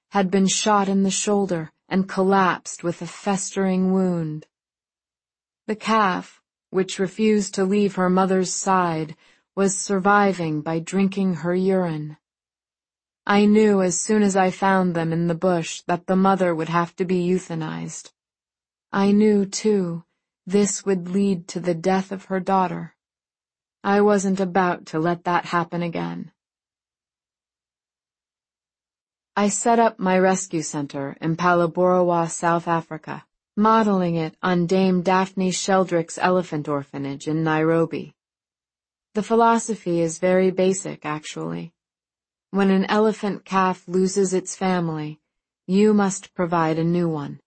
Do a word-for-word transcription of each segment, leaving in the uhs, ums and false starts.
had been shot in the shoulder and collapsed with a festering wound. The calf, which refused to leave her mother's side, was surviving by drinking her urine. I knew as soon as I found them in the bush that the mother would have to be euthanized. I knew, too, this would lead to the death of her daughter. I wasn't about to let that happen again. I set up my rescue center in Palaborough, South Africa, modeling it on Dame Daphne Sheldrick's elephant orphanage in Nairobi. The philosophy is very basic, actually. When an elephant calf loses its family, you must provide a new one.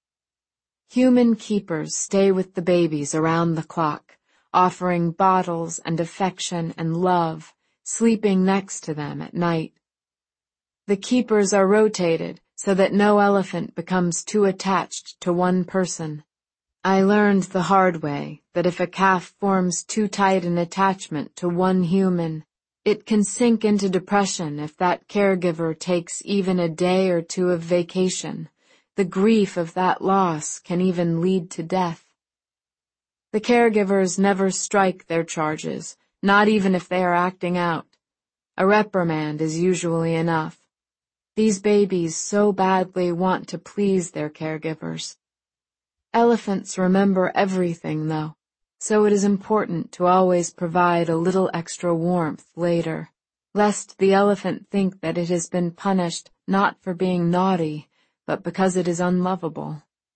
Human keepers stay with the babies around the clock, offering bottles and affection and love, sleeping next to them at night. The keepers are rotated so that no elephant becomes too attached to one person. I learned the hard way that if a calf forms too tight an attachment to one human, it can sink into depression if that caregiver takes even a day or two of vacation. The grief of that loss can even lead to death. The caregivers never strike their charges, not even if they are acting out. A reprimand is usually enough. These babies so badly want to please their caregivers. Elephants remember everything, though, so it is important to always provide a little extra warmth later, lest the elephant think that it has been punished not for being naughty, but because it is unlovable.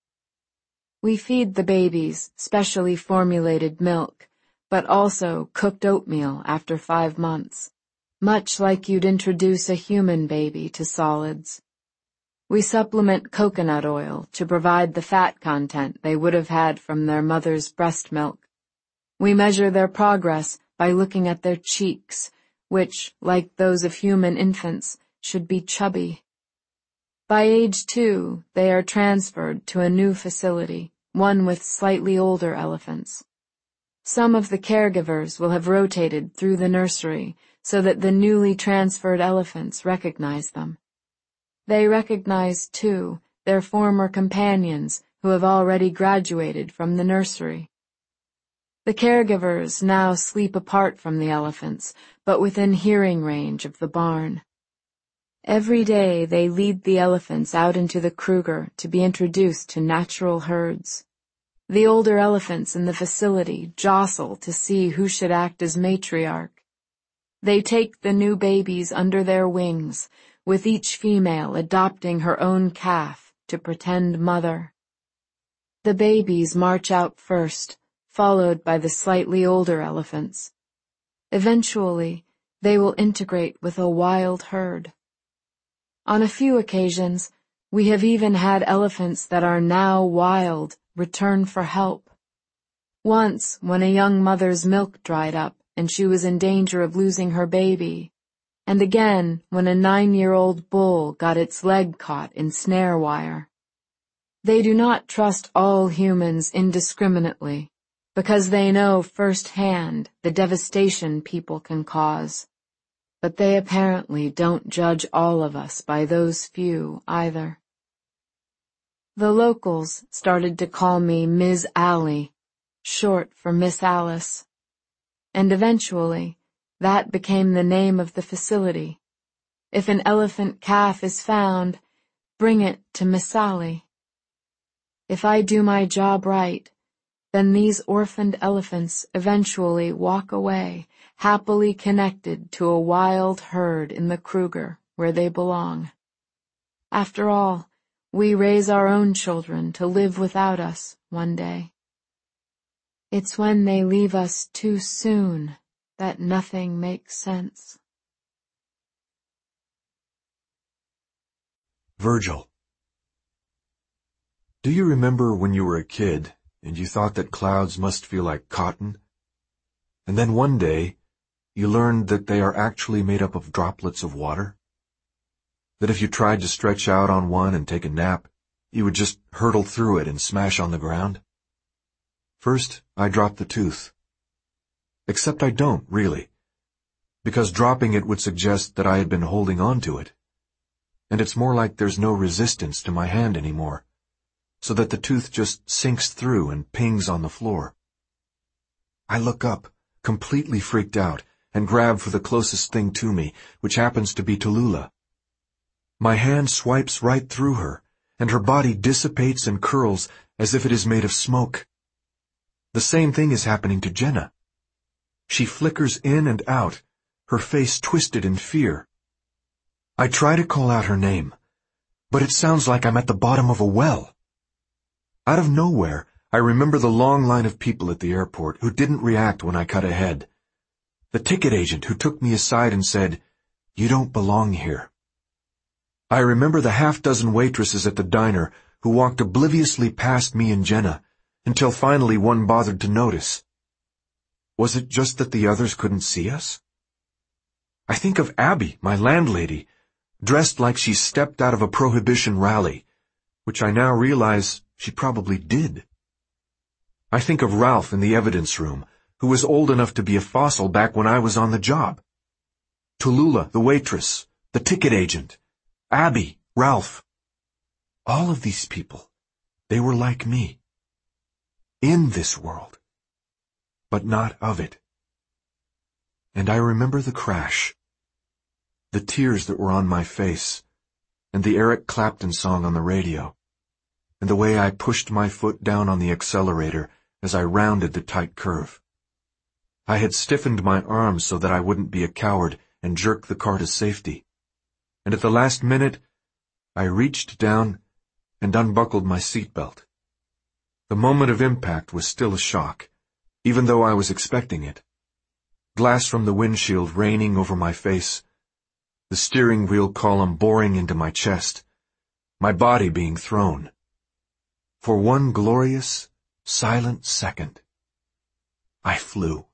We feed the babies specially formulated milk, but also cooked oatmeal after five months, much like you'd introduce a human baby to solids. We supplement coconut oil to provide the fat content they would have had from their mother's breast milk. We measure their progress by looking at their cheeks, which, like those of human infants, should be chubby. By age two, they are transferred to a new facility, one with slightly older elephants. Some of the caregivers will have rotated through the nursery so that the newly transferred elephants recognize them. They recognize, too, their former companions who have already graduated from the nursery. The caregivers now sleep apart from the elephants, but within hearing range of the barn. Every day they lead the elephants out into the Kruger to be introduced to natural herds. The older elephants in the facility jostle to see who should act as matriarch. They take the new babies under their wings, with each female adopting her own calf to pretend mother. The babies march out first, followed by the slightly older elephants. Eventually, they will integrate with a wild herd. On a few occasions, we have even had elephants that are now wild return for help. Once, when a young mother's milk dried up and she was in danger of losing her baby, and again when a nine-year-old bull got its leg caught in snare wire. They do not trust all humans indiscriminately, because they know firsthand the devastation people can cause. But they apparently don't judge all of us by those few either. The locals started to call me Miz Allie, short for Miss Alice, and eventually that became the name of the facility. If an elephant calf is found, bring it to Miss Allie. If I do my job right, then these orphaned elephants eventually walk away, happily connected to a wild herd in the Kruger where they belong. After all, we raise our own children to live without us one day. It's when they leave us too soon that nothing makes sense. Virgil. Do you remember when you were a kid and you thought that clouds must feel like cotton? And then one day, you learned that they are actually made up of droplets of water? That if you tried to stretch out on one and take a nap, you would just hurtle through it and smash on the ground? First, I dropped the tooth. Except I don't, really, because dropping it would suggest that I had been holding on to it. and it's more like there's no resistance to my hand anymore, so that the tooth just sinks through and pings on the floor. I look up, completely freaked out, and grab for the closest thing to me, which happens to be Tallulah. My hand swipes right through her, and her body dissipates and curls as if it is made of smoke. The same thing is happening to Jenna. She flickers in and out, her face twisted in fear. I try to call out her name, but it sounds like I'm at the bottom of a well. Out of nowhere, I remember the long line of people at the airport who didn't react when I cut ahead. The ticket agent who took me aside and said, "You don't belong here." I remember the half-dozen waitresses at the diner who walked obliviously past me and Jenna, until finally one bothered to notice. Was it just that the others couldn't see us? I think of Abby, my landlady, dressed like she stepped out of a prohibition rally, which I now realize she probably did. I think of Ralph in the evidence room, who was old enough to be a fossil back when I was on the job. Tallulah, the waitress, the ticket agent, Abby, Ralph. All of these people, they were like me. In this world, but not of it. And I remember the crash, the tears that were on my face, and the Eric Clapton song on the radio, and the way I pushed my foot down on the accelerator as I rounded the tight curve. I had stiffened my arms so that I wouldn't be a coward and jerk the car to safety, and at the last minute, I reached down and unbuckled my seatbelt. The moment of impact was still a shock, even though I was expecting it. Glass from the windshield raining over my face, the steering wheel column boring into my chest, my body being thrown. For one glorious, silent second, I flew.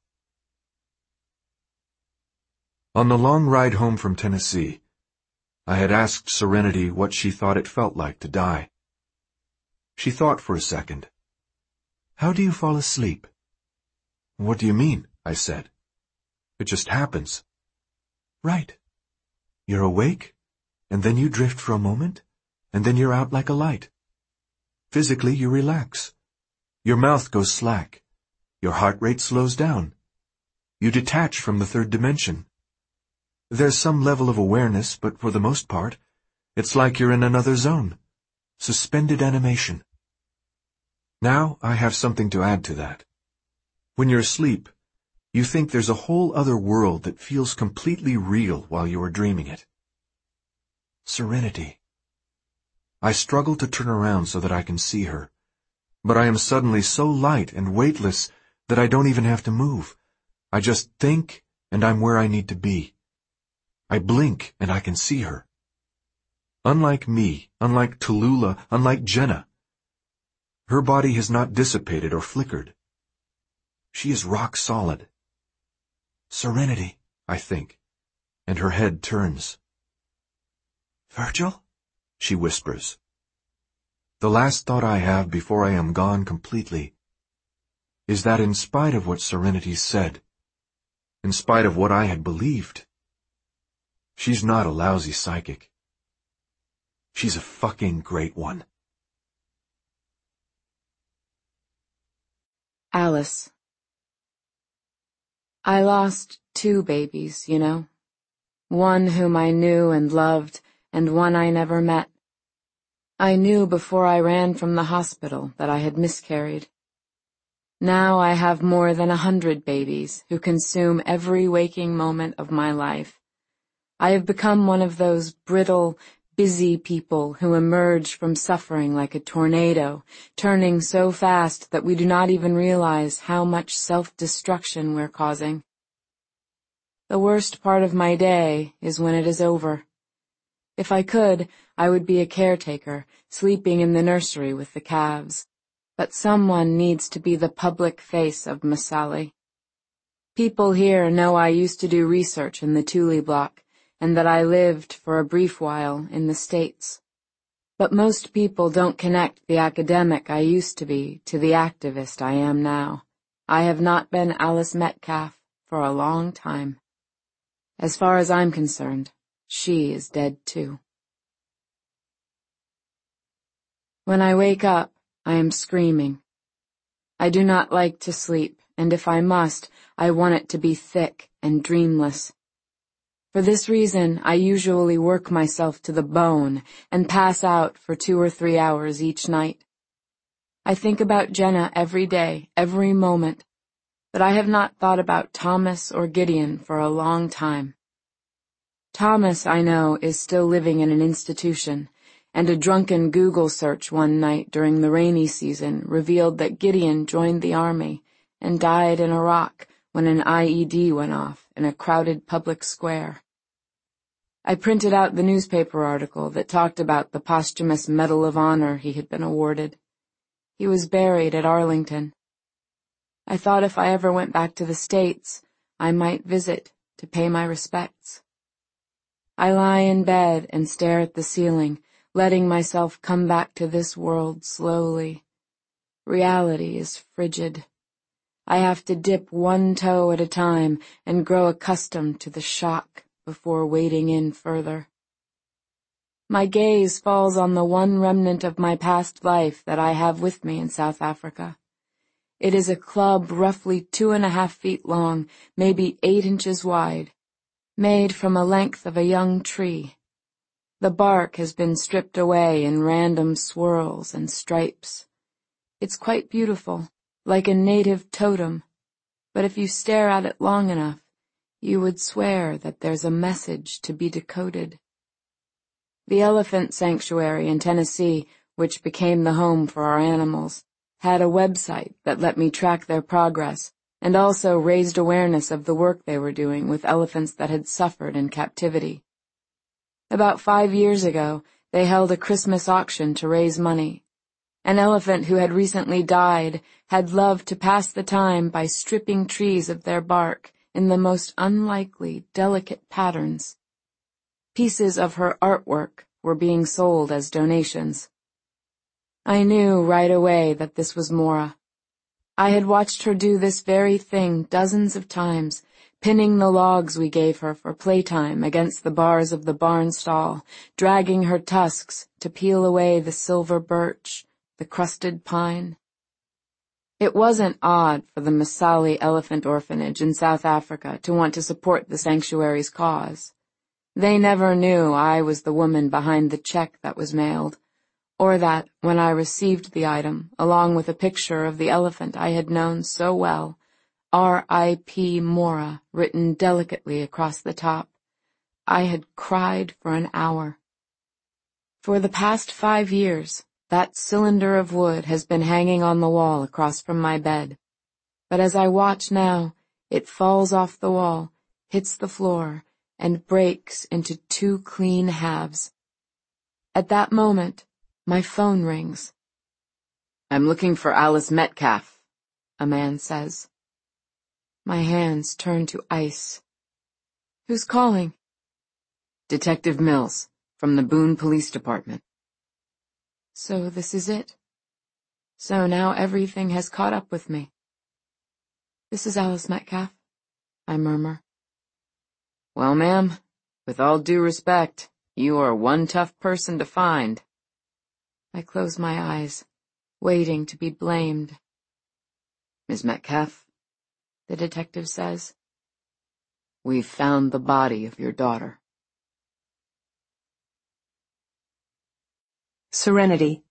On the long ride home from Tennessee, I had asked Serenity what she thought it felt like to die. She thought for a second. "How do you fall asleep?" "What do you mean?" I said. "It just happens." "Right. You're awake, and then you drift for a moment, and then you're out like a light. Physically, you relax. Your mouth goes slack. Your heart rate slows down. You detach from the third dimension. There's some level of awareness, but for the most part, it's like you're in another zone. Suspended animation. Now I have something to add to that. When you're asleep, you think there's a whole other world that feels completely real while you are dreaming it. Serenity. I struggle to turn around so that I can see her, but I am suddenly so light and weightless that I don't even have to move. I just think, and I'm where I need to be. I blink, and I can see her. Unlike me, unlike Tallulah, unlike Jenna, her body has not dissipated or flickered. She is rock solid. Serenity, I think, and her head turns. "Virgil?" she whispers. The last thought I have before I am gone completely is that in spite of what Serenity said, in spite of what I had believed, she's not a lousy psychic. She's a fucking great one. Alice. I lost two babies, you know. One whom I knew and loved, and one I never met. I knew before I ran from the hospital that I had miscarried. Now I have more than a hundred babies who consume every waking moment of my life. I have become one of those brittle, busy people who emerge from suffering like a tornado, turning so fast that we do not even realize how much self-destruction we're causing. The worst part of my day is when it is over. If I could, I would be a caretaker, sleeping in the nursery with the calves. But someone needs to be the public face of Masali. People here know I used to do research in the Thule block, and that I lived for a brief while in the States. But most people don't connect the academic I used to be to the activist I am now. I have not been Alice Metcalf for a long time. As far as I'm concerned, she is dead too. When I wake up, I am screaming. I do not like to sleep, and if I must, I want it to be thick and dreamless. For this reason, I usually work myself to the bone and pass out for two or three hours each night. I think about Jenna every day, every moment, but I have not thought about Thomas or Gideon for a long time. Thomas, I know, is still living in an institution, and a drunken Google search one night during the rainy season revealed that Gideon joined the army and died in Iraq when an I E D went off in a crowded public square. I printed out the newspaper article that talked about the posthumous Medal of Honor he had been awarded. He was buried at Arlington. I thought if I ever went back to the States, I might visit to pay my respects. I lie in bed and stare at the ceiling, letting myself come back to this world slowly. Reality is frigid. I have to dip one toe at a time and grow accustomed to the shock before wading in further. My gaze falls on the one remnant of my past life that I have with me in South Africa. It is a club roughly two and a half feet long, maybe eight inches wide, made from a length of a young tree. The bark has been stripped away in random swirls and stripes. It's quite beautiful, like a native totem, but if you stare at it long enough, you would swear that there's a message to be decoded. The elephant sanctuary in Tennessee, which became the home for our animals, had a website that let me track their progress and also raised awareness of the work they were doing with elephants that had suffered in captivity. About five years ago, they held a Christmas auction to raise money. An elephant who had recently died had loved to pass the time by stripping trees of their bark in the most unlikely, delicate patterns. Pieces of her artwork were being sold as donations. I knew right away that this was Mora. I had watched her do this very thing dozens of times, pinning the logs we gave her for playtime against the bars of the barn stall, dragging her tusks to peel away the silver birch, the crusted pine. It wasn't odd for the Masali Elephant Orphanage in South Africa to want to support the sanctuary's cause. They never knew I was the woman behind the check that was mailed, or that, when I received the item, along with a picture of the elephant I had known so well, R I P Mora written delicately across the top, I had cried for an hour. For the past five years, that cylinder of wood has been hanging on the wall across from my bed. But as I watch now, it falls off the wall, hits the floor, and breaks into two clean halves. At that moment, my phone rings. "I'm looking for Alice Metcalf," a man says. My hands turn to ice. "Who's calling?" "Detective Mills, from the Boone Police Department." So this is it. So now everything has caught up with me. "This is Alice Metcalf," I murmur. "Well, ma'am, with all due respect, you are one tough person to find." I close my eyes, waiting to be blamed. "Miss Metcalf," the detective says, "we've found the body of your daughter." Serenity.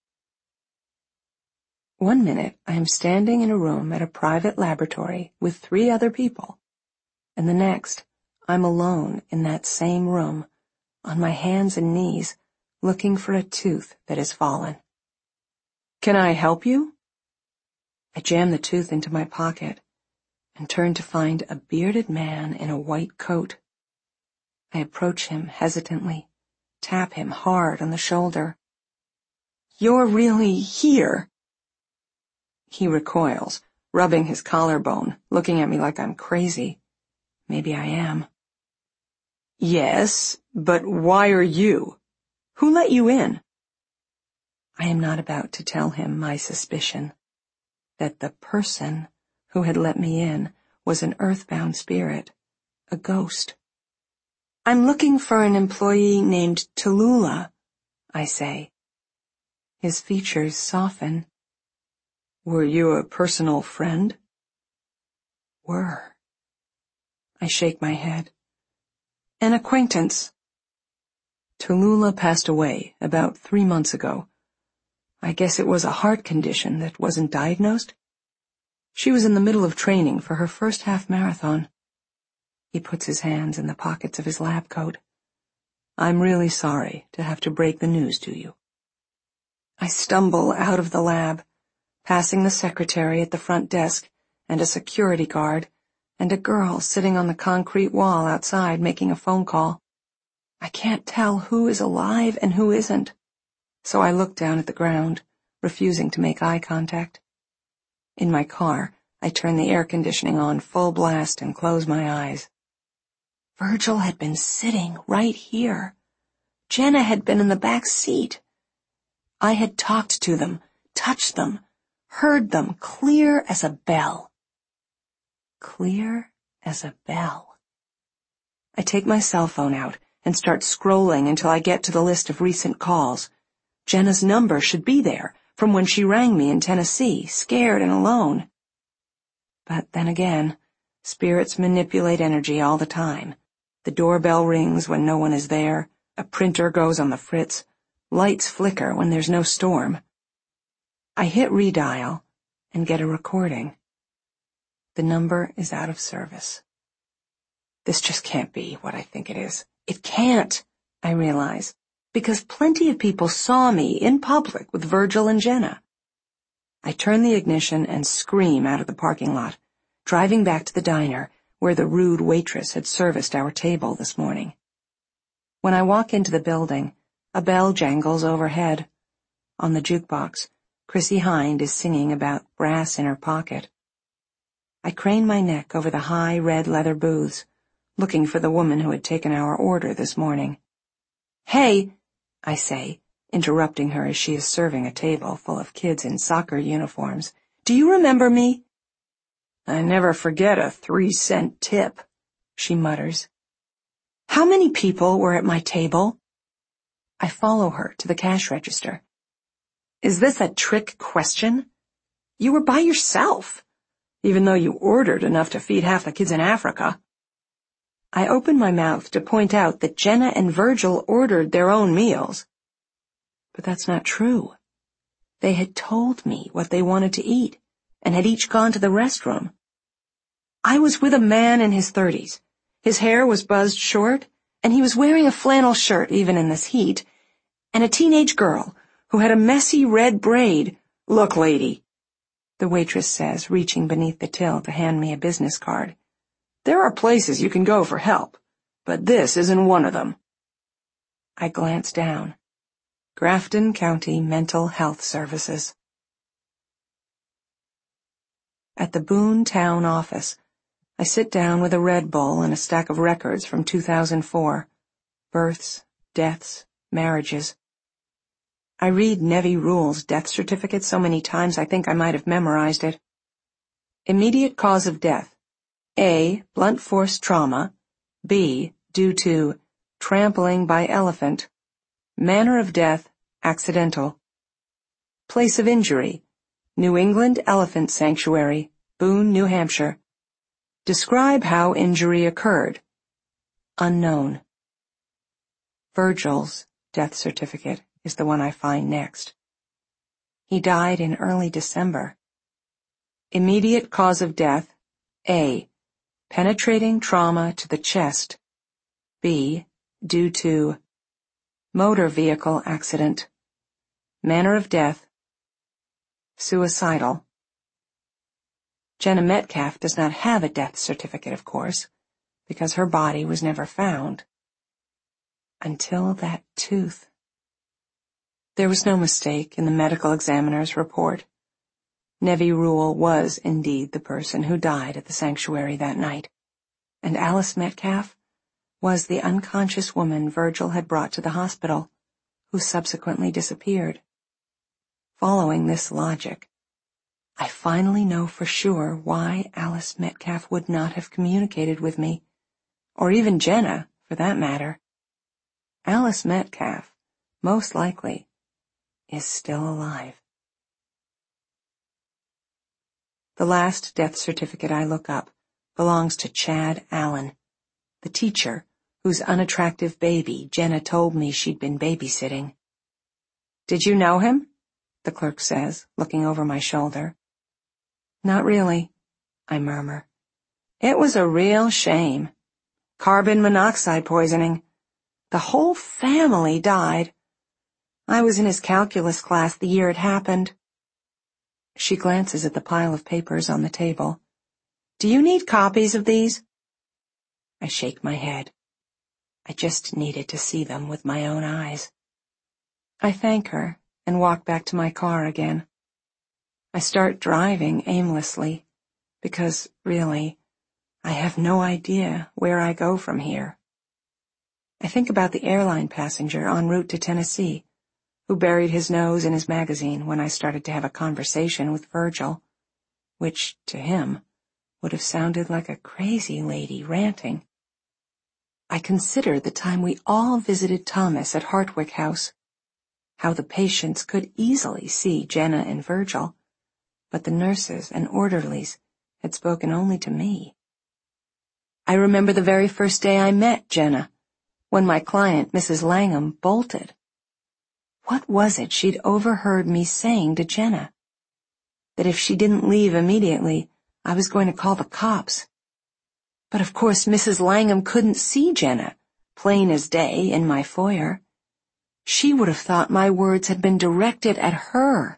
One minute I am standing in a room at a private laboratory with three other people, and the next I'm alone in that same room, on my hands and knees, looking for a tooth that has fallen. "Can I help you?" I jam the tooth into my pocket and turn to find a bearded man in a white coat. I approach him hesitantly, tap him hard on the shoulder. "You're really here?" He recoils, rubbing his collarbone, looking at me like I'm crazy. Maybe I am. "Yes, but why are you? Who let you in?" I am not about to tell him my suspicion, that the person who had let me in was an earthbound spirit, a ghost. "I'm looking for an employee named Tallulah," I say. His features soften. Were you a personal friend? Were. I shake my head. An acquaintance. Tallulah passed away about three months ago. I guess it was a heart condition that wasn't diagnosed. She was in the middle of training for her first half marathon. He puts his hands in the pockets of his lab coat. I'm really sorry to have to break the news to you. I stumble out of the lab, passing the secretary at the front desk and a security guard and a girl sitting on the concrete wall outside making a phone call. I can't tell who is alive and who isn't, so I look down at the ground, refusing to make eye contact. In my car, I turn the air conditioning on full blast and close my eyes. Virgil had been sitting right here. Jenna had been in the back seat. I had talked to them, touched them, heard them clear as a bell. Clear as a bell. I take my cell phone out and start scrolling until I get to the list of recent calls. Jenna's number should be there from when she rang me in Tennessee, scared and alone. But then again, spirits manipulate energy all the time. The doorbell rings when no one is there, a printer goes on the fritz, lights flicker when there's no storm. I hit redial and get a recording. The number is out of service. This just can't be what I think it is. It can't, I realize, because plenty of people saw me in public with Virgil and Jenna. I turn the ignition and scream out of the parking lot, driving back to the diner where the rude waitress had serviced our table this morning. When I walk into the building, a bell jangles overhead. On the jukebox, Chrissie Hynde is singing about brass in her pocket. I crane my neck over the high red leather booths, looking for the woman who had taken our order this morning. Hey, I say, interrupting her as she is serving a table full of kids in soccer uniforms. Do you remember me? I never forget a three-cent tip, she mutters. How many people were at my table? I follow her to the cash register. Is this a trick question? You were by yourself, even though you ordered enough to feed half the kids in Africa. I open my mouth to point out that Jenna and Virgil ordered their own meals. But that's not true. They had told me what they wanted to eat and had each gone to the restroom. I was with a man in his thirties. His hair was buzzed short, and he was wearing a flannel shirt even in this heat, and a teenage girl who had a messy red braid. Look, lady, the waitress says, reaching beneath the till to hand me a business card. There are places you can go for help, but this isn't one of them. I glance down. Grafton County Mental Health Services. At the Boone Town office, I sit down with a Red Bull and a stack of records from two thousand four. Births, deaths, marriages. I read Nevi Rule's death certificate so many times I think I might have memorized it. Immediate cause of death. A. Blunt force trauma. B. Due to trampling by elephant. Manner of death, accidental. Place of injury. New England Elephant Sanctuary, Boone, New Hampshire. Describe how injury occurred. Unknown. Virgil's death certificate is the one I find next. He died in early December. Immediate cause of death. A. Penetrating trauma to the chest. B. Due to motor vehicle accident. Manner of death. Suicidal. Jenna Metcalf does not have a death certificate, of course, because her body was never found. Until that tooth. There was no mistake in the medical examiner's report. Nevi Rule was indeed the person who died at the sanctuary that night, and Alice Metcalf was the unconscious woman Virgil had brought to the hospital, who subsequently disappeared. Following this logic, I finally know for sure why Alice Metcalf would not have communicated with me, or even Jenna, for that matter. Alice Metcalf, most likely, is still alive. The last death certificate I look up belongs to Chad Allen, the teacher whose unattractive baby Jenna told me she'd been babysitting. "Did you know him?" the clerk says, looking over my shoulder. "Not really," I murmur. "It was a real shame. Carbon monoxide poisoning. The whole family died. I was in his calculus class the year it happened." She glances at the pile of papers on the table. "Do you need copies of these?" I shake my head. I just needed to see them with my own eyes. I thank her and walk back to my car again. I start driving aimlessly because, really, I have no idea where I go from here. I think about the airline passenger en route to Tennessee who buried his nose in his magazine when I started to have a conversation with Virgil, which, to him, would have sounded like a crazy lady ranting. I consider the time we all visited Thomas at Hartwick House, how the patients could easily see Jenna and Virgil, but the nurses and orderlies had spoken only to me. I remember the very first day I met Jenna, when my client, Missus Langham, bolted. What was it she'd overheard me saying to Jenna? That if she didn't leave immediately, I was going to call the cops. But of course Missus Langham couldn't see Jenna, plain as day, in my foyer. She would have thought my words had been directed at her.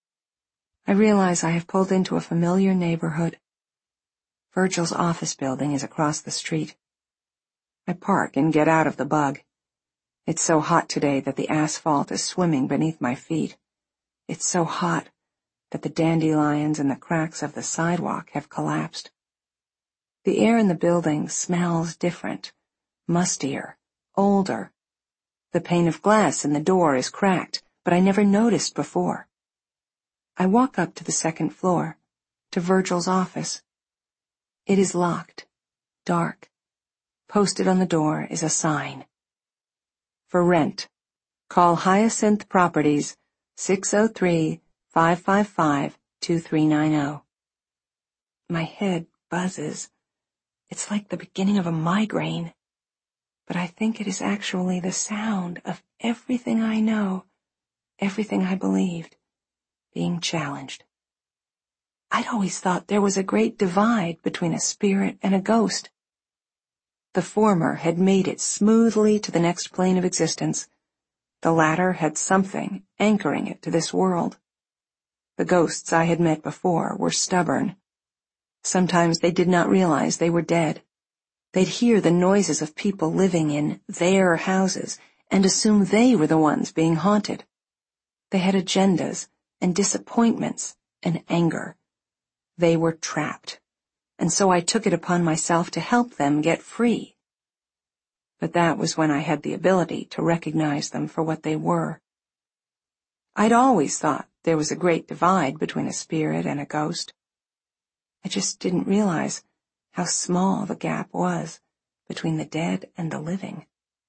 I realize I have pulled into a familiar neighborhood. Virgil's office building is across the street. I park and get out of the bug. It's so hot today that the asphalt is swimming beneath my feet. It's so hot that the dandelions in the cracks of the sidewalk have collapsed. The air in the building smells different, mustier, older. The pane of glass in the door is cracked, but I never noticed before. I walk up to the second floor, to Virgil's office. It is locked, dark. Posted on the door is a sign. For rent, call Hyacinth Properties, six oh three, five five five, two three nine oh. My head buzzes. It's like the beginning of a migraine. But I think it is actually the sound of everything I know, everything I believed, being challenged. I'd always thought there was a great divide between a spirit and a ghost. The former had made it smoothly to the next plane of existence. The latter had something anchoring it to this world. The ghosts I had met before were stubborn. Sometimes they did not realize they were dead. They'd hear the noises of people living in their houses and assume they were the ones being haunted. They had agendas and disappointments and anger. They were trapped, and so I took it upon myself to help them get free. But that was when I had the ability to recognize them for what they were. I'd always thought there was a great divide between a spirit and a ghost. I just didn't realize how small the gap was between the dead and the living.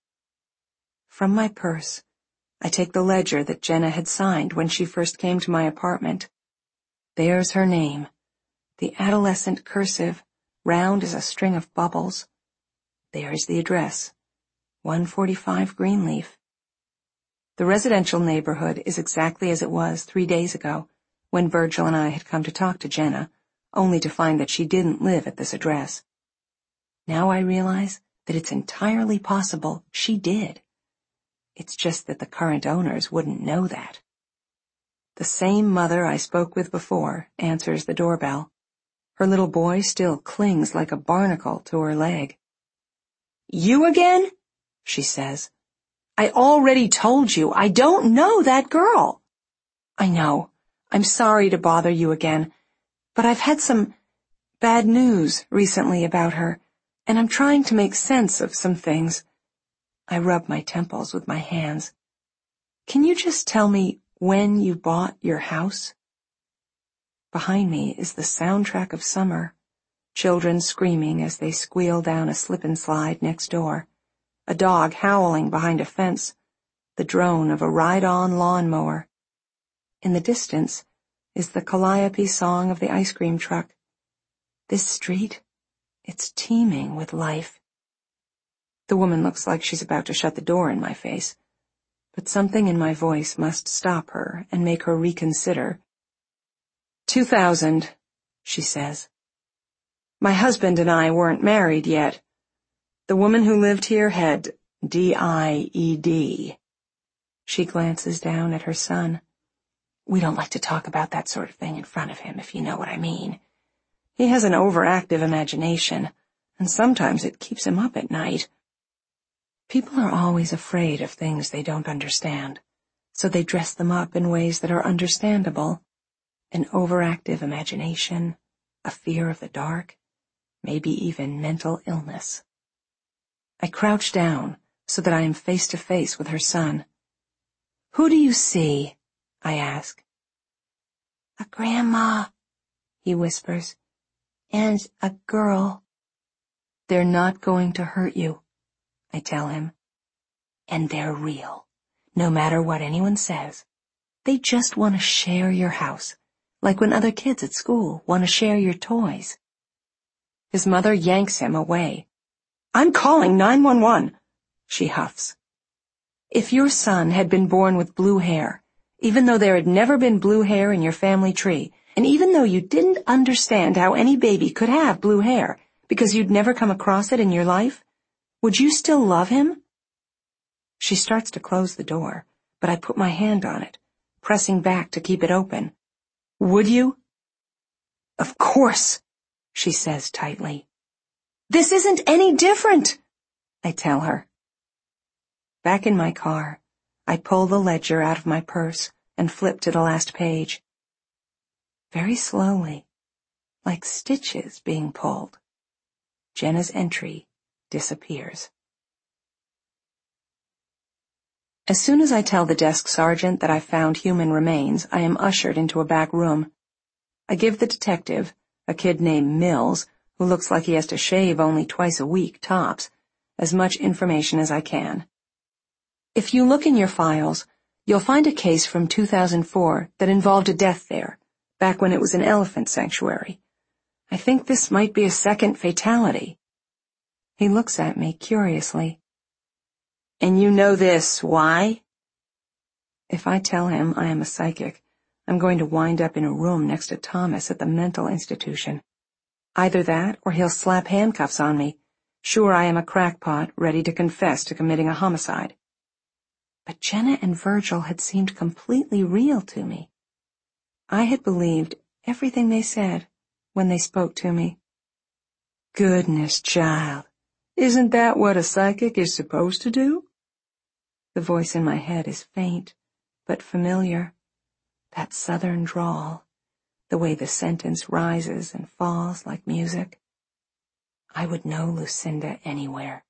From my purse, I take the ledger that Jenna had signed when she first came to my apartment. There's her name, the adolescent cursive, round as a string of bubbles. There's the address, one forty-five Greenleaf. The residential neighborhood is exactly as it was three days ago, when Virgil and I had come to talk to Jenna, only to find that she didn't live at this address. Now I realize that it's entirely possible she did. It's just that the current owners wouldn't know that. The same mother I spoke with before answers the doorbell. Her little boy still clings like a barnacle to her leg. "You again?" she says. "I already told you I don't know that girl." "I know. I'm sorry to bother you again, but I've had some bad news recently about her, and I'm trying to make sense of some things." I rub my temples with my hands. "Can you just tell me when you bought your house?" Behind me is the soundtrack of summer, children screaming as they squeal down a slip-and-slide next door, a dog howling behind a fence, the drone of a ride-on lawnmower, In the distance is the calliope song of the ice cream truck. This street, it's teeming with life. The woman looks like she's about to shut the door in my face, but something in my voice must stop her and make her reconsider. Two thousand, she says. My husband and I weren't married yet. The woman who lived here had D I E D. She glances down at her son. We don't like to talk about that sort of thing in front of him, if you know what I mean. He has an overactive imagination, and sometimes it keeps him up at night. People are always afraid of things they don't understand, so they dress them up in ways that are understandable. An overactive imagination, a fear of the dark, maybe even mental illness. I crouch down so that I am face to face with her son. Who do you see? I ask. A grandma, he whispers, and a girl. They're not going to hurt you, I tell him. And they're real, no matter what anyone says. They just want to share your house, like when other kids at school want to share your toys. His mother yanks him away. I'm calling nine one one, she huffs. If your son had been born with blue hair, even though there had never been blue hair in your family tree, and even though you didn't understand how any baby could have blue hair because you'd never come across it in your life, would you still love him? She starts to close the door, but I put my hand on it, pressing back to keep it open. Would you? Of course, she says tightly. This isn't any different, I tell her. Back in my car, I pull the ledger out of my purse and flip to the last page. Very slowly, like stitches being pulled, Jenna's entry disappears. As soon as I tell the desk sergeant that I found human remains, I am ushered into a back room. I give the detective, a kid named Mills, who looks like he has to shave only twice a week, tops, as much information as I can. If you look in your files, you'll find a case from two thousand four that involved a death there, back when it was an elephant sanctuary. I think this might be a second fatality. He looks at me curiously. And you know this, why? If I tell him I am a psychic, I'm going to wind up in a room next to Thomas at the mental institution. Either that, or he'll slap handcuffs on me, sure I am a crackpot ready to confess to committing a homicide. But Jenna and Virgil had seemed completely real to me. I had believed everything they said when they spoke to me. Goodness, child, isn't that what a psychic is supposed to do? The voice in my head is faint, but familiar. That southern drawl, the way the sentence rises and falls like music. I would know Lucinda anywhere.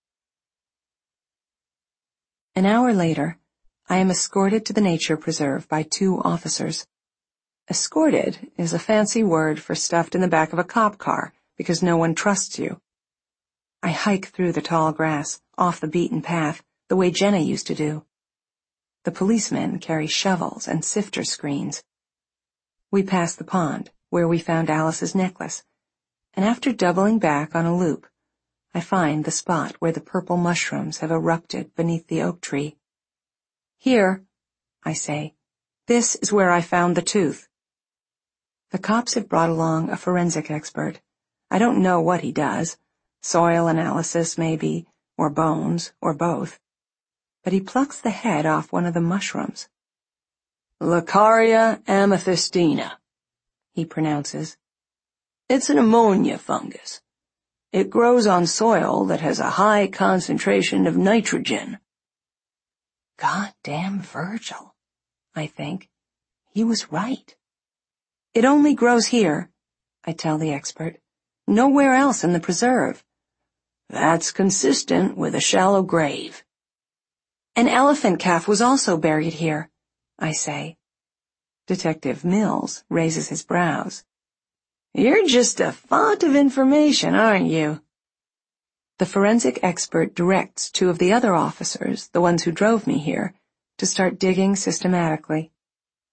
An hour later, I am escorted to the nature preserve by two officers. Escorted is a fancy word for stuffed in the back of a cop car because no one trusts you. I hike through the tall grass, off the beaten path, the way Jenna used to do. The policemen carry shovels and sifter screens. We pass the pond, where we found Alice's necklace, and after doubling back on a loop, I find the spot where the purple mushrooms have erupted beneath the oak tree. Here, I say, this is where I found the tooth. The cops have brought along a forensic expert. I don't know what he does. Soil analysis, maybe, or bones, or both. But he plucks the head off one of the mushrooms. Leucaria amethystina, he pronounces. It's an ammonia fungus. It grows on soil that has a high concentration of nitrogen. Goddamn Virgil, I think. He was right. It only grows here, I tell the expert. Nowhere else in the preserve. That's consistent with a shallow grave. An elephant calf was also buried here, I say. Detective Mills raises his brows. You're just a font of information, aren't you? The forensic expert directs two of the other officers, the ones who drove me here, to start digging systematically.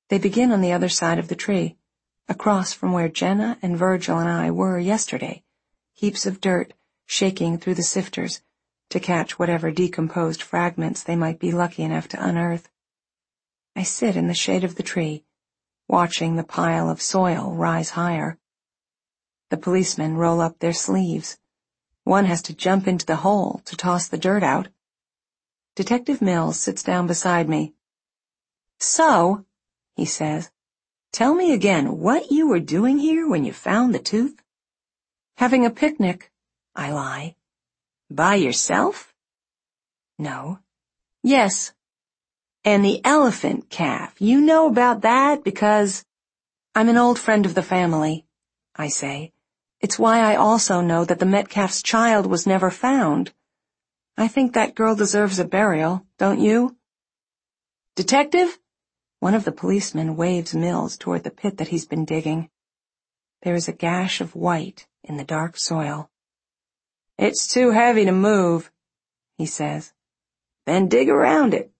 They begin on the other side of the tree, across from where Jenna and Virgil and I were yesterday, heaps of dirt shaking through the sifters to catch whatever decomposed fragments they might be lucky enough to unearth. I sit in the shade of the tree, watching the pile of soil rise higher. The policemen roll up their sleeves. One has to jump into the hole to toss the dirt out. Detective Mills sits down beside me. "So," he says, "tell me again what you were doing here when you found the tooth?" "Having a picnic," I lie. "By yourself?" "No." "Yes." "And the elephant calf, you know about that because—" "I'm an old friend of the family," I say. "It's why I also know that the Metcalf's child was never found. I think that girl deserves a burial, don't you?" "Detective?" One of the policemen waves Mills toward the pit that he's been digging. There is a gash of white in the dark soil. "It's too heavy to move," he says. "Then dig around it."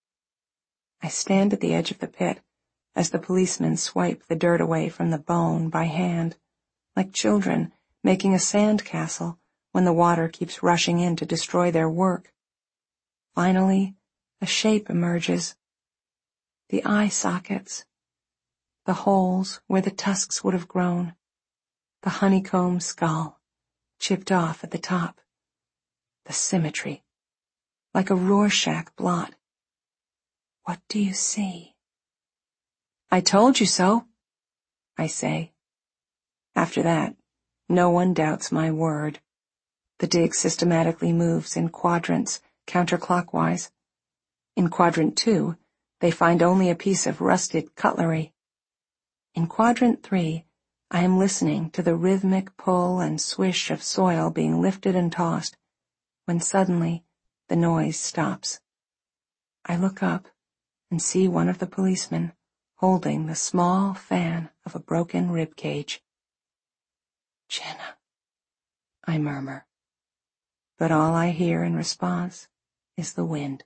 I stand at the edge of the pit as the policemen swipe the dirt away from the bone by hand, like children making a sand castle when the water keeps rushing in to destroy their work. Finally, a shape emerges. The eye sockets, the holes where the tusks would have grown, the honeycomb skull, chipped off at the top, the symmetry, like a Rorschach blot. What do you see? "I told you so," I say. After that, no one doubts my word. The dig systematically moves in quadrants, counterclockwise. In quadrant two, they find only a piece of rusted cutlery. In quadrant three, I am listening to the rhythmic pull and swish of soil being lifted and tossed, when suddenly the noise stops. I look up and see one of the policemen holding the small fan of a broken rib cage. "Jenna," I murmur, but all I hear in response is the wind.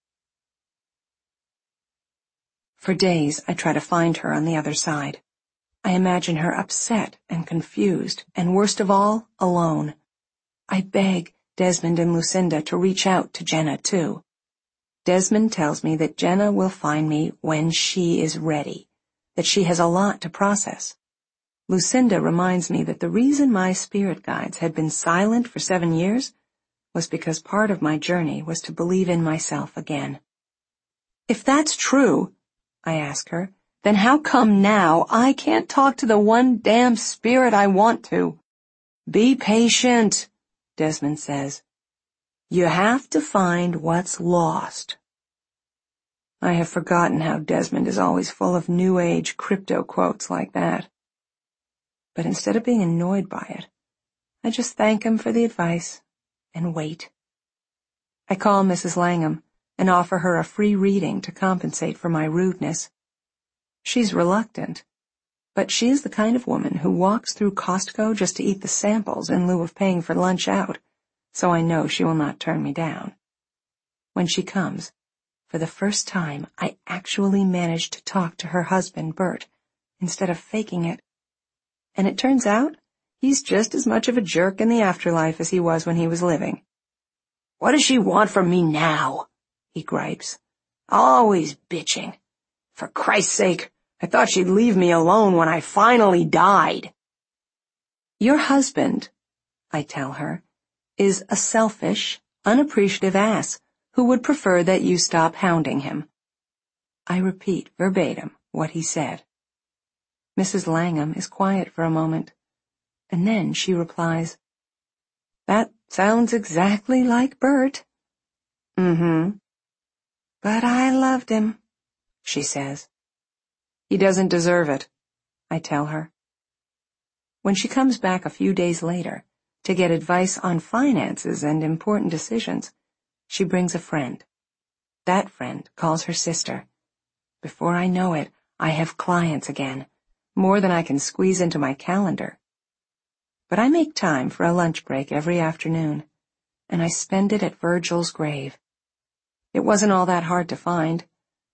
For days I try to find her on the other side. I imagine her upset and confused, and worst of all, alone. I beg Desmond and Lucinda to reach out to Jenna, too. Desmond tells me that Jenna will find me when she is ready, that she has a lot to process. Lucinda reminds me that the reason my spirit guides had been silent for seven years was because part of my journey was to believe in myself again. "If that's true," I ask her, "then how come now I can't talk to the one damn spirit I want to?" "Be patient," Desmond says. "You have to find what's lost." I have forgotten how Desmond is always full of New Age crypto quotes like that. But instead of being annoyed by it, I just thank him for the advice and wait. I call Missus Langham and offer her a free reading to compensate for my rudeness. She's reluctant, but she is the kind of woman who walks through Costco just to eat the samples in lieu of paying for lunch out, so I know she will not turn me down. When she comes, for the first time I actually manage to talk to her husband, Bert, instead of faking it. And it turns out he's just as much of a jerk in the afterlife as he was when he was living. "What does she want from me now?" he gripes. "Always bitching. For Christ's sake, I thought she'd leave me alone when I finally died." "Your husband," I tell her, "is a selfish, unappreciative ass who would prefer that you stop hounding him." I repeat verbatim what he said. Missus Langham is quiet for a moment, and then she replies, "That sounds exactly like Bert." "Mm-hmm. But I loved him," she says. "He doesn't deserve it," I tell her. When she comes back a few days later to get advice on finances and important decisions, she brings a friend. That friend calls her sister. Before I know it, I have clients again, more than I can squeeze into my calendar. But I make time for a lunch break every afternoon, and I spend it at Virgil's grave. It wasn't all that hard to find.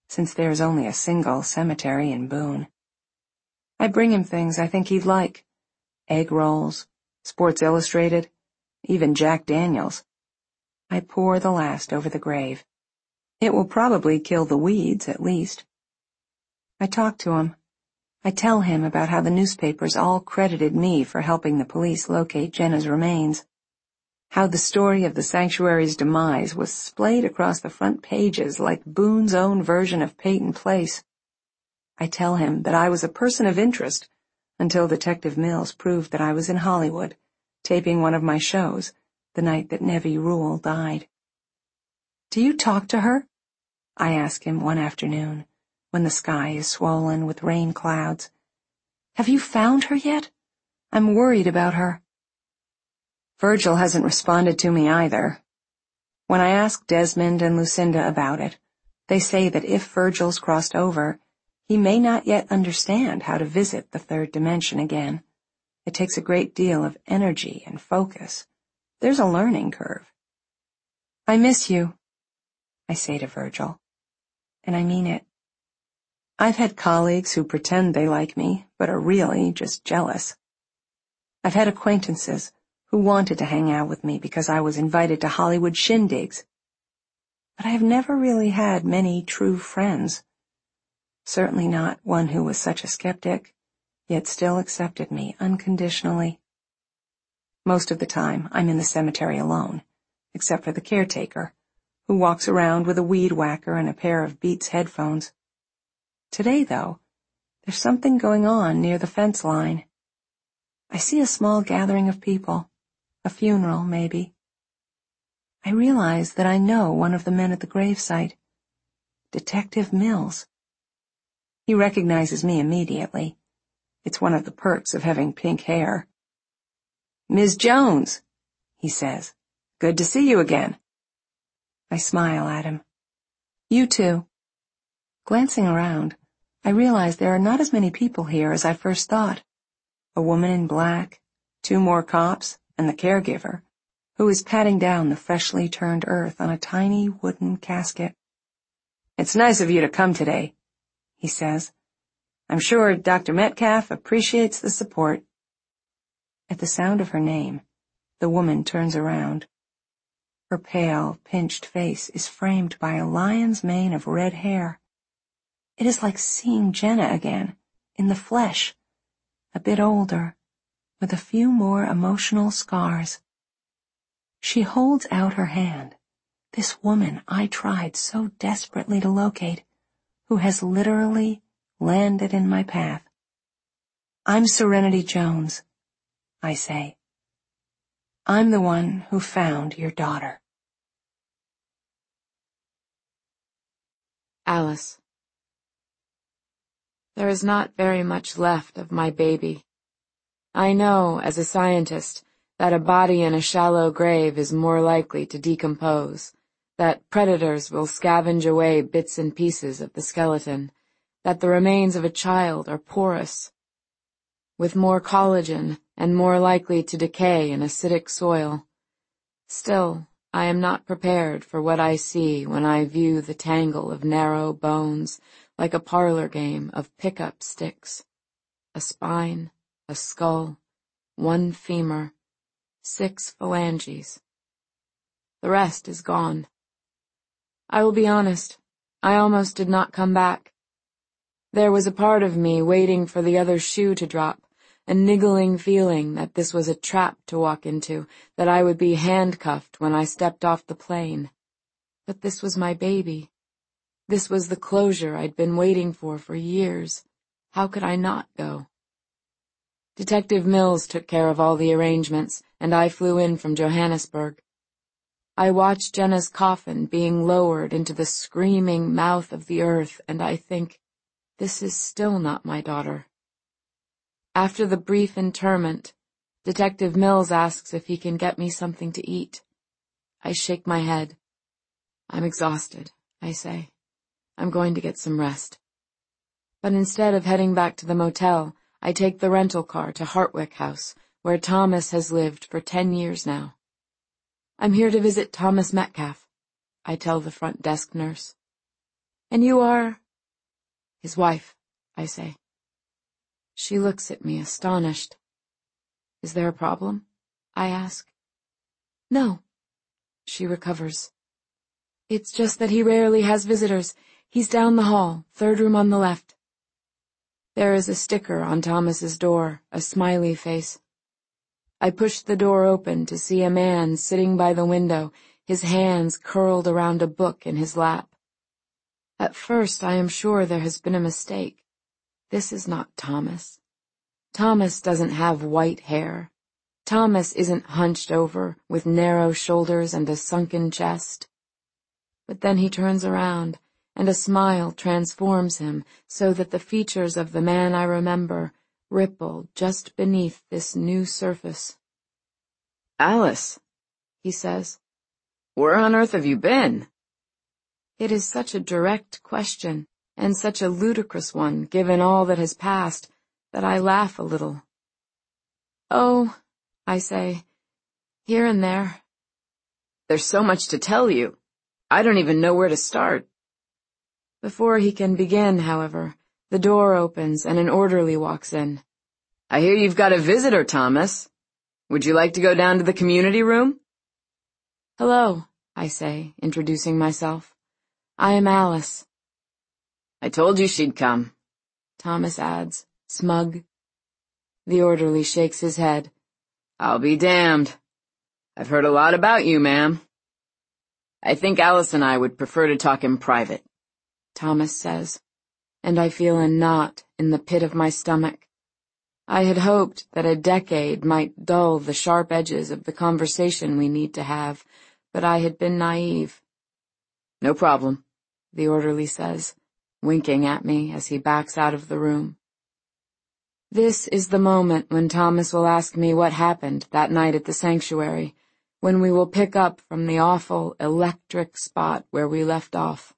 since there is only a single cemetery in Boone. I bring him things I think he'd like. Egg rolls, Sports Illustrated, even Jack Daniels. I pour the last over the grave. It will probably kill the weeds, at least. I talk to him. I tell him about how the newspapers all credited me for helping the police locate Jenna's remains, how the story of the sanctuary's demise was splayed across the front pages like Boone's own version of Peyton Place. I tell him that I was a person of interest until Detective Mills proved that I was in Hollywood, taping one of my shows, the night that Nevi Rule died. "Do you talk to her?" I ask him one afternoon, when the sky is swollen with rain clouds. "Have you found her yet? I'm worried about her." Virgil hasn't responded to me either. When I ask Desmond and Lucinda about it, they say that if Virgil's crossed over, he may not yet understand how to visit the third dimension again. It takes a great deal of energy and focus. There's a learning curve. "I miss you," I say to Virgil, and I mean it. I've had colleagues who pretend they like me, but are really just jealous. I've had acquaintances who wanted to hang out with me because I was invited to Hollywood shindigs. But I have never really had many true friends. Certainly not one who was such a skeptic, yet still accepted me unconditionally. Most of the time, I'm in the cemetery alone, except for the caretaker, who walks around with a weed whacker and a pair of Beats headphones. Today, though, there's something going on near the fence line. I see a small gathering of people, a funeral, maybe. I realize that I know one of the men at the gravesite, Detective Mills. He recognizes me immediately. It's one of the perks of having pink hair. "Miz Jones," he says. "Good to see you again." I smile at him. "You too." Glancing around, I realize there are not as many people here as I first thought. A woman in black, two more cops, and the caregiver, who is patting down the freshly turned earth on a tiny wooden casket. "It's nice of you to come today," he says. "I'm sure Doctor Metcalf appreciates the support." At the sound of her name, the woman turns around. Her pale, pinched face is framed by a lion's mane of red hair. It is like seeing Jenna again, in the flesh, a bit older, with a few more emotional scars. She holds out her hand, this woman I tried so desperately to locate, who has literally landed in my path. "I'm Serenity Jones," I say. "I'm the one who found your daughter." Alice. There is not very much left of my baby. I know, as a scientist, that a body in a shallow grave is more likely to decompose, that predators will scavenge away bits and pieces of the skeleton, that the remains of a child are porous, with more collagen and more likely to decay in acidic soil. Still, I am not prepared for what I see when I view the tangle of narrow bones like a parlor game of pick-up sticks. A spine, a skull, one femur, six phalanges. The rest is gone. I will be honest, I almost did not come back. There was a part of me waiting for the other shoe to drop, a niggling feeling that this was a trap to walk into, that I would be handcuffed when I stepped off the plane. But this was my baby. This was the closure I'd been waiting for for years. How could I not go? Detective Mills took care of all the arrangements, and I flew in from Johannesburg. I watched Jenna's coffin being lowered into the screaming mouth of the earth, and I think, this is still not my daughter. After the brief interment, Detective Mills asks if he can get me something to eat. I shake my head. I'm exhausted, I say. I'm going to get some rest. But instead of heading back to the motel, I take the rental car to Hartwick House, where Thomas has lived for ten years now. I'm here to visit Thomas Metcalf, I tell the front desk nurse. And you are? His wife, I say. She looks at me, astonished. Is there a problem? I ask. No. She recovers. It's just that he rarely has visitors. He's down the hall, third room on the left. There is a sticker on Thomas's door, a smiley face. I push the door open to see a man sitting by the window, his hands curled around a book in his lap. At first I am sure there has been a mistake. This is not Thomas. Thomas doesn't have white hair. Thomas isn't hunched over with narrow shoulders and a sunken chest. But then he turns around, and a smile transforms him so that the features of the man I remember ripple just beneath this new surface. Alice, he says, where on earth have you been? It is such a direct question, and such a ludicrous one given all that has passed, that I laugh a little. Oh, I say, here and there. There's so much to tell you. I don't even know where to start. Before he can begin, however, the door opens and an orderly walks in. I hear you've got a visitor, Thomas. Would you like to go down to the community room? Hello, I say, introducing myself. I am Alice. I told you she'd come, Thomas adds, smug. The orderly shakes his head. I'll be damned. I've heard a lot about you, ma'am. I think Alice and I would prefer to talk in private, Thomas says, and I feel a knot in the pit of my stomach. I had hoped that a decade might dull the sharp edges of the conversation we need to have, but I had been naive. No problem, the orderly says, winking at me as he backs out of the room. This is the moment when Thomas will ask me what happened that night at the sanctuary, when we will pick up from the awful electric spot where we left off.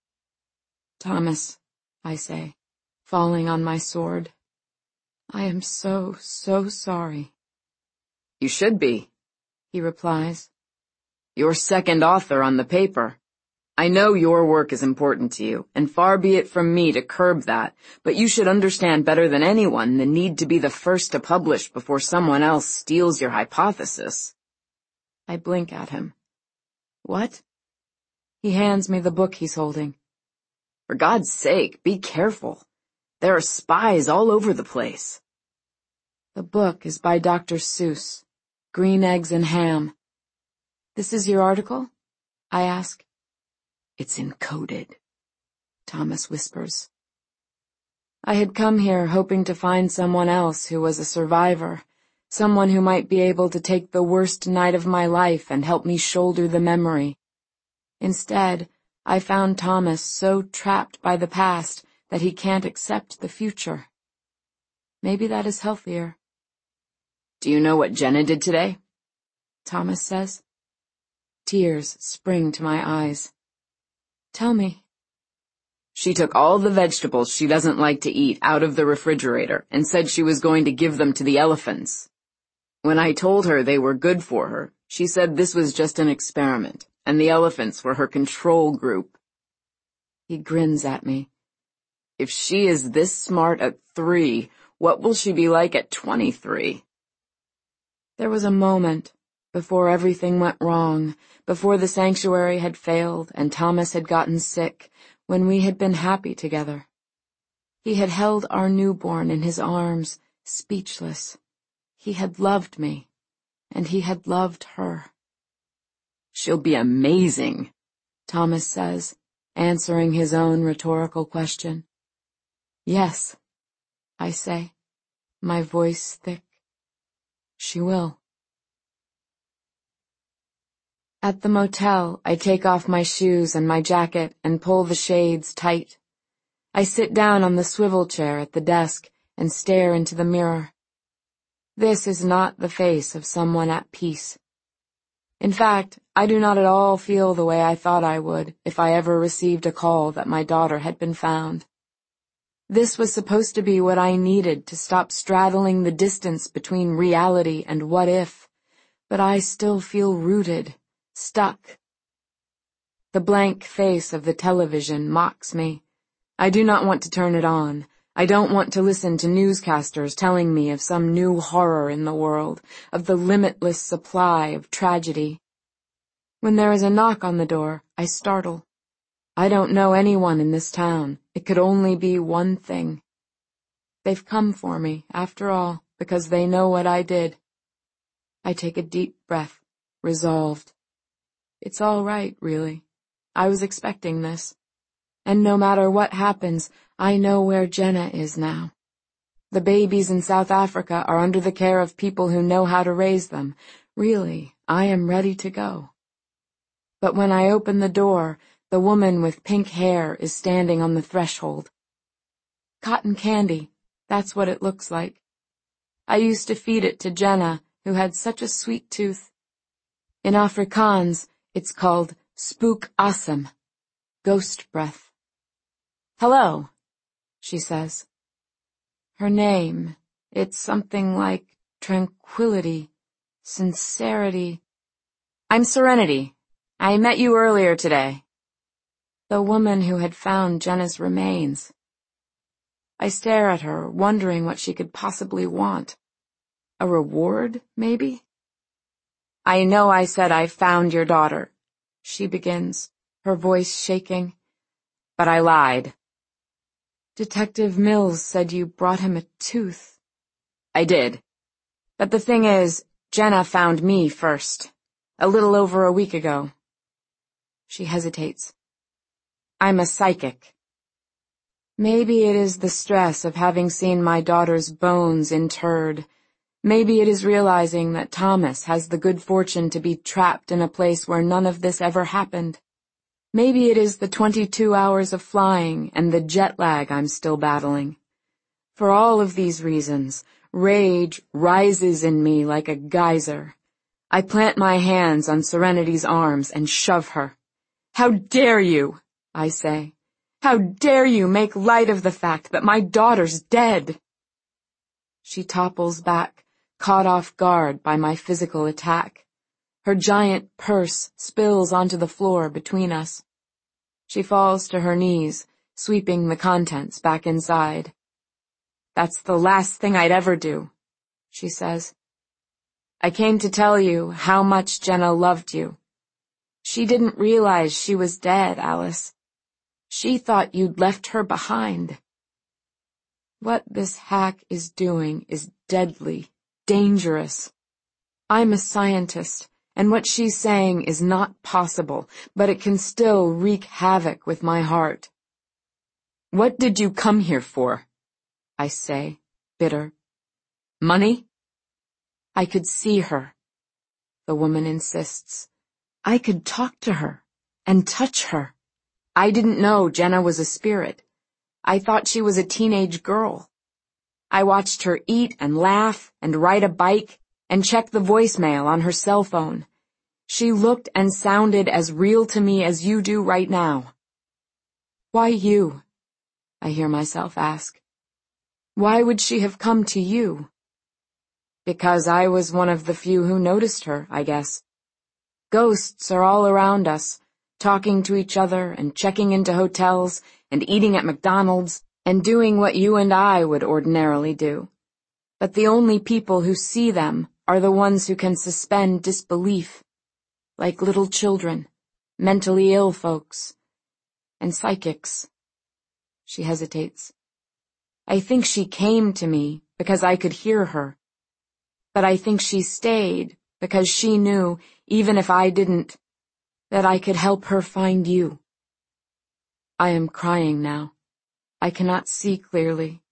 Thomas, I say, falling on my sword, I am so, so sorry. You should be, he replies. You're second author on the paper. I know your work is important to you, and far be it from me to curb that, but you should understand better than anyone the need to be the first to publish before someone else steals your hypothesis. I blink at him. What? He hands me the book he's holding. For God's sake, be careful. There are spies all over the place. The book is by Doctor Seuss, Green Eggs and Ham. This is your article? I ask. It's encoded, Thomas whispers. I had come here hoping to find someone else who was a survivor, someone who might be able to take the worst night of my life and help me shoulder the memory. Instead, I found Thomas so trapped by the past that he can't accept the future. Maybe that is healthier. Do you know what Jenna did today? Thomas says. Tears spring to my eyes. Tell me. She took all the vegetables she doesn't like to eat out of the refrigerator and said she was going to give them to the elephants. When I told her they were good for her, she said this was just an experiment, and the elephants were her control group. He grins at me. If she is this smart at three, what will she be like at twenty-three? There was a moment, before everything went wrong, before the sanctuary had failed and Thomas had gotten sick, when we had been happy together. He had held our newborn in his arms, speechless. He had loved me, and he had loved her. She'll be amazing, Thomas says, answering his own rhetorical question. Yes, I say, my voice thick. She will. At the motel, I take off my shoes and my jacket and pull the shades tight. I sit down on the swivel chair at the desk and stare into the mirror. This is not the face of someone at peace. In fact, I do not at all feel the way I thought I would if I ever received a call that my daughter had been found. This was supposed to be what I needed to stop straddling the distance between reality and what if, but I still feel rooted, stuck. The blank face of the television mocks me. I do not want to turn it on. I don't want to listen to newscasters telling me of some new horror in the world, of the limitless supply of tragedy. When there is a knock on the door, I startle. I don't know anyone in this town. It could only be one thing. They've come for me, after all, because they know what I did. I take a deep breath, resolved. It's all right, really. I was expecting this. And no matter what happens, I know where Jenna is now. The babies in South Africa are under the care of people who know how to raise them. Really, I am ready to go. But when I open the door, the woman with pink hair is standing on the threshold. Cotton candy, that's what it looks like. I used to feed it to Jenna, who had such a sweet tooth. In Afrikaans, it's called spook asem, ghost breath. Hello, she says. Her name, it's something like tranquility, sincerity. I'm Serenity. I met you earlier today. The woman who had found Jenna's remains. I stare at her, wondering what she could possibly want. A reward, maybe? I know I said I found your daughter, she begins, her voice shaking. But I lied. Detective Mills said you brought him a tooth. I did. But the thing is, Jenna found me first, a little over a week ago. She hesitates. I'm a psychic. Maybe it is the stress of having seen my daughter's bones interred. Maybe it is realizing that Thomas has the good fortune to be trapped in a place where none of this ever happened. Maybe it is the twenty-two hours of flying and the jet lag I'm still battling. For all of these reasons, rage rises in me like a geyser. I plant my hands on Serenity's arms and shove her. How dare you, I say. How dare you make light of the fact that my daughter's dead? She topples back, caught off guard by my physical attack. Her giant purse spills onto the floor between us. She falls to her knees, sweeping the contents back inside. That's the last thing I'd ever do, she says. I came to tell you how much Jenna loved you. She didn't realize she was dead, Alice. She thought you'd left her behind. What this hack is doing is deadly, dangerous. I'm a scientist, and what she's saying is not possible, but it can still wreak havoc with my heart. What did you come here for? I say, bitter. Money? I could see her, the woman insists. I could talk to her and touch her. I didn't know Jenna was a spirit. I thought she was a teenage girl. I watched her eat and laugh and ride a bike and check the voicemail on her cell phone. She looked and sounded as real to me as you do right now. Why you? I hear myself ask. Why would she have come to you? Because I was one of the few who noticed her, I guess. Ghosts are all around us, talking to each other and checking into hotels and eating at McDonald's and doing what you and I would ordinarily do. But the only people who see them are the ones who can suspend disbelief, like little children, mentally ill folks, and psychics. She hesitates. I think she came to me because I could hear her. But I think she stayed because she knew, even if I didn't, that I could help her find you. I am crying now. I cannot see clearly.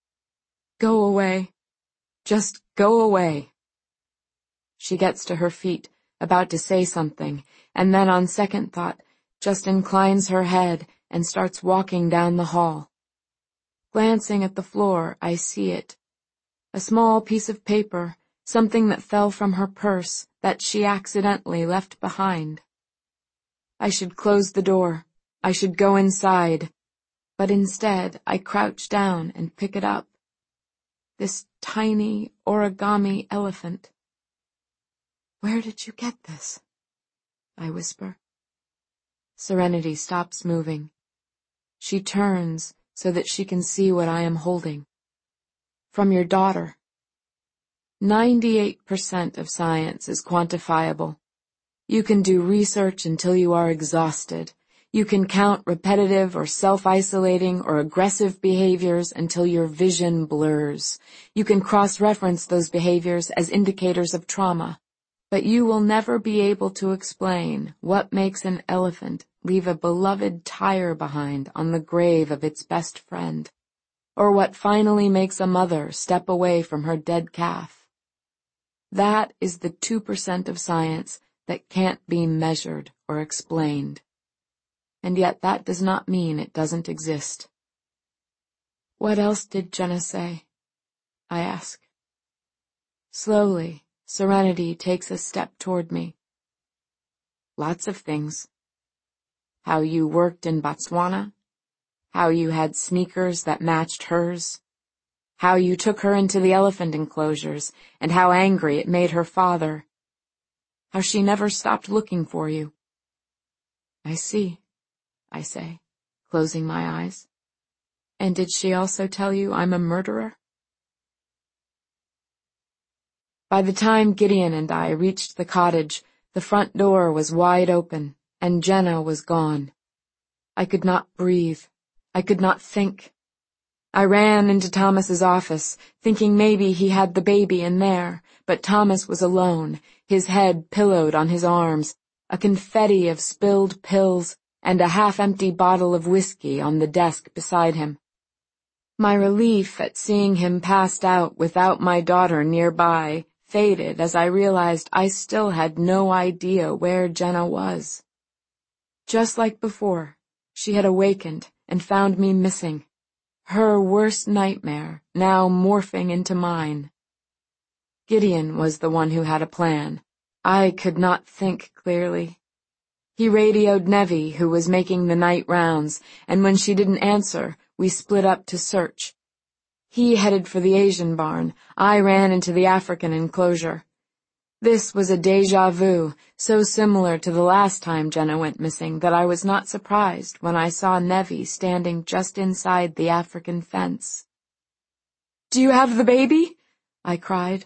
Go away. Just go away. She gets to her feet, about to say something, and then on second thought, just inclines her head and starts walking down the hall. Glancing at the floor, I see it. A small piece of paper, something that fell from her purse that she accidentally left behind. I should close the door. I should go inside. But instead, I crouch down and pick it up. This tiny origami elephant. Where did you get this? I whisper. Serenity stops moving. She turns so that she can see what I am holding. From your daughter. Ninety-eight percent of science is quantifiable. You can do research until you are exhausted. You can count repetitive or self-isolating or aggressive behaviors until your vision blurs. You can cross-reference those behaviors as indicators of trauma. But you will never be able to explain what makes an elephant leave a beloved tire behind on the grave of its best friend, or what finally makes a mother step away from her dead calf. That is the two percent of science that can't be measured or explained. And yet that does not mean it doesn't exist. What else did Jenna say? I ask. Slowly, Serenity takes a step toward me. Lots of things. How you worked in Botswana. How you had sneakers that matched hers. How you took her into the elephant enclosures, and how angry it made her father. How she never stopped looking for you. I see, I say, closing my eyes. And did she also tell you I'm a murderer? By the time Gideon and I reached the cottage, the front door was wide open, and Jenna was gone. I could not breathe. I could not think. I ran into Thomas's office, thinking maybe he had the baby in there, but Thomas was alone, his head pillowed on his arms, a confetti of spilled pills, and a half-empty bottle of whiskey on the desk beside him. My relief at seeing him passed out without my daughter nearby faded as I realized I still had no idea where Jenna was. Just like before, she had awakened and found me missing, her worst nightmare now morphing into mine. Gideon was the one who had a plan. I could not think clearly. He radioed Nevi, who was making the night rounds, and when she didn't answer, we split up to search. He headed for the Asian barn. I ran into the African enclosure. This was a déjà vu, so similar to the last time Jenna went missing that I was not surprised when I saw Nevi standing just inside the African fence. "Do you have the baby?" I cried.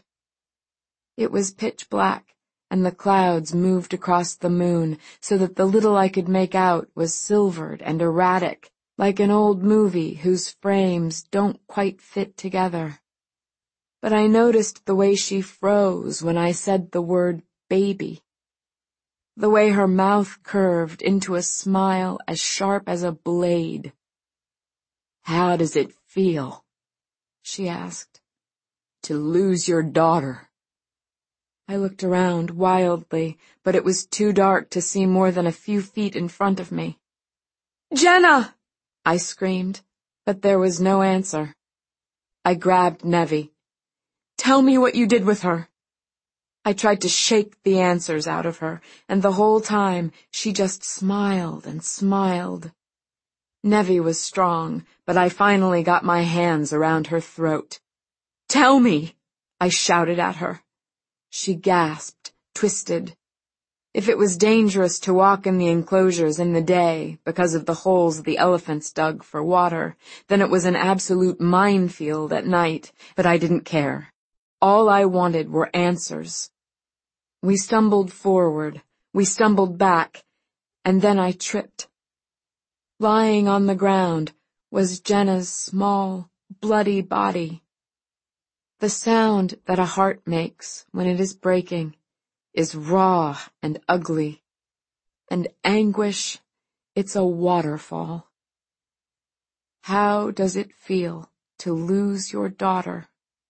It was pitch black, and the clouds moved across the moon so that the little I could make out was silvered and erratic, like an old movie whose frames don't quite fit together. But I noticed the way she froze when I said the word baby. The way her mouth curved into a smile as sharp as a blade. "How does it feel?" she asked. "To lose your daughter?" I looked around wildly, but it was too dark to see more than a few feet in front of me. "Jenna!" I screamed, but there was no answer. I grabbed Nevi. "Tell me what you did with her." I tried to shake the answers out of her, and the whole time she just smiled and smiled. Nevi was strong, but I finally got my hands around her throat. "Tell me!" I shouted at her. She gasped, twisted. If it was dangerous to walk in the enclosures in the day because of the holes the elephants dug for water, then it was an absolute minefield at night, but I didn't care. All I wanted were answers. We stumbled forward, we stumbled back, and then I tripped. Lying on the ground was Jenna's small, bloody body. The sound that a heart makes when it is breaking is raw and ugly, and anguish, it's a waterfall. How does it feel to lose your daughter?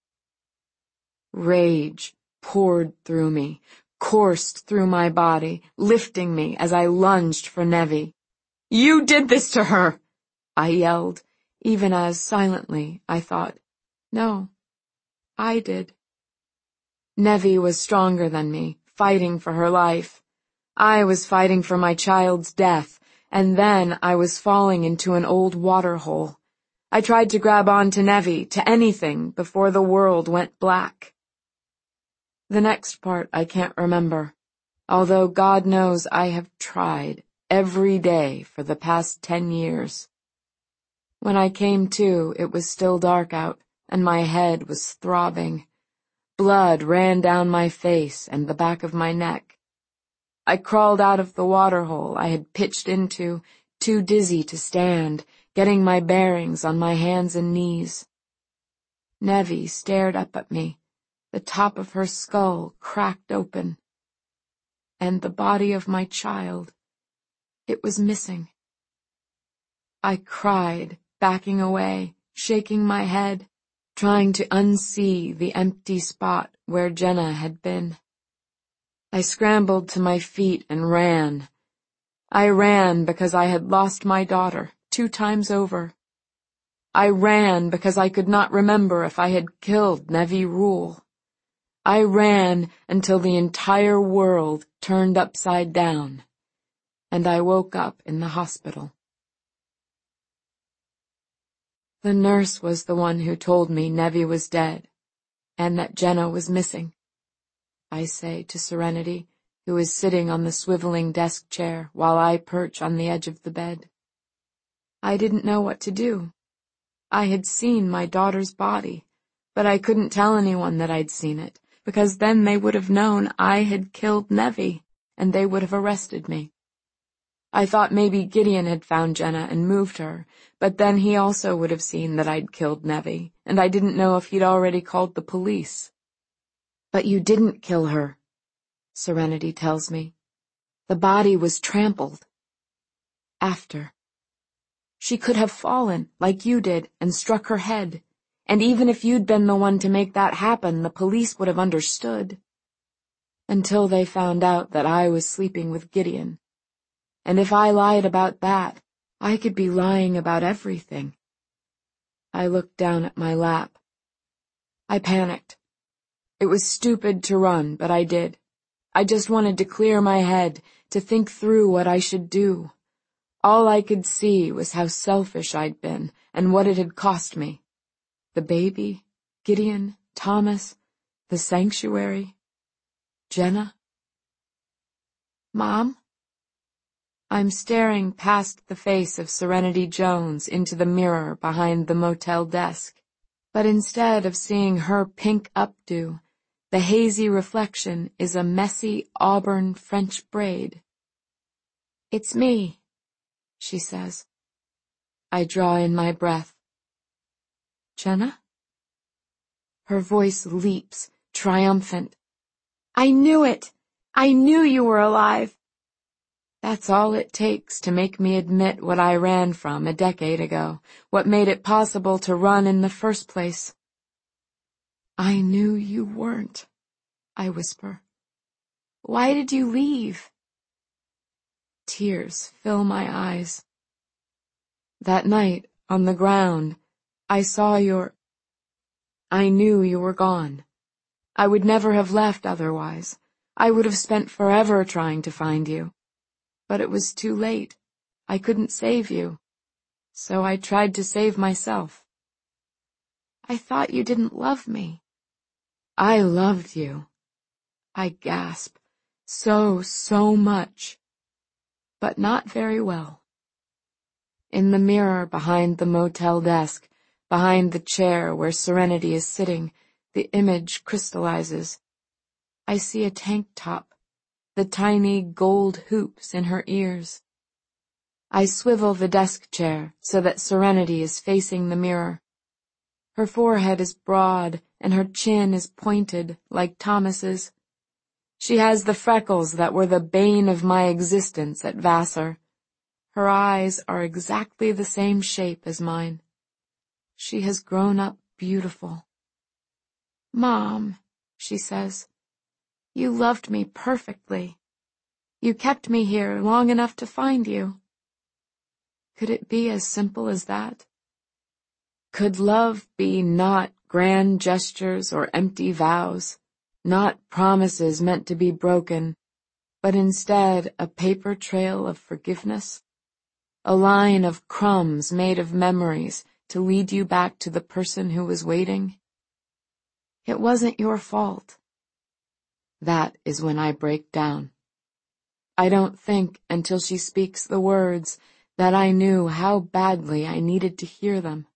Rage poured through me, coursed through my body, lifting me as I lunged for Nevi. "You did this to her!" I yelled, even as silently I thought, no, I did. Nevi was stronger than me, fighting for her life. I was fighting for my child's death, and then I was falling into an old water hole. I tried to grab on to Nevi, to anything, before the world went black. The next part I can't remember, although God knows I have tried every day for the past ten years. When I came to, it was still dark out, and my head was throbbing. Blood ran down my face and the back of my neck. I crawled out of the waterhole I had pitched into, too dizzy to stand, getting my bearings on my hands and knees. Nevi stared up at me, the top of her skull cracked open. And the body of my child, it was missing. I cried, backing away, shaking my head, trying to unsee the empty spot where Jenna had been. I scrambled to my feet and ran. I ran because I had lost my daughter two times over. I ran because I could not remember if I had killed Nevi Rule. I ran until the entire world turned upside down, and I woke up in the hospital. The nurse was the one who told me Nevi was dead, and that Jenna was missing, I say to Serenity, who is sitting on the swiveling desk chair while I perch on the edge of the bed. I didn't know what to do. I had seen my daughter's body, but I couldn't tell anyone that I'd seen it, because then they would have known I had killed Nevi, and they would have arrested me. I thought maybe Gideon had found Jenna and moved her, but then he also would have seen that I'd killed Nevi, and I didn't know if he'd already called the police. But you didn't kill her, Serenity tells me. The body was trampled. After. She could have fallen, like you did, and struck her head. And even if you'd been the one to make that happen, the police would have understood. Until they found out that I was sleeping with Gideon. And if I lied about that, I could be lying about everything. I looked down at my lap. I panicked. It was stupid to run, but I did. I just wanted to clear my head, to think through what I should do. All I could see was how selfish I'd been, and what it had cost me. The baby, Gideon, Thomas, the sanctuary, Jenna. Mom? I'm staring past the face of Serenity Jones into the mirror behind the motel desk, but instead of seeing her pink updo, the hazy reflection is a messy auburn French braid. It's me, she says. I draw in my breath. Jenna? Her voice leaps, triumphant. I knew it! I knew you were alive! That's all it takes to make me admit what I ran from a decade ago, what made it possible to run in the first place. I knew you weren't, I whisper. Why did you leave? Tears fill my eyes. That night, on the ground, I saw your... I knew you were gone. I would never have left otherwise. I would have spent forever trying to find you. But it was too late. I couldn't save you. So I tried to save myself. I thought you didn't love me. I loved you. I gasp. So, so much. But not very well. In the mirror behind the motel desk, behind the chair where Serenity is sitting, the image crystallizes. I see a tank top, the tiny gold hoops in her ears. I swivel the desk chair so that Serenity is facing the mirror. Her forehead is broad and her chin is pointed like Thomas's. She has the freckles that were the bane of my existence at Vassar. Her eyes are exactly the same shape as mine. She has grown up beautiful. Mom, she says, you loved me perfectly. You kept me here long enough to find you. Could it be as simple as that? Could love be not grand gestures or empty vows, not promises meant to be broken, but instead a paper trail of forgiveness? A line of crumbs made of memories to lead you back to the person who was waiting? It wasn't your fault. That is when I break down. I don't think, until she speaks the words, that I knew how badly I needed to hear them.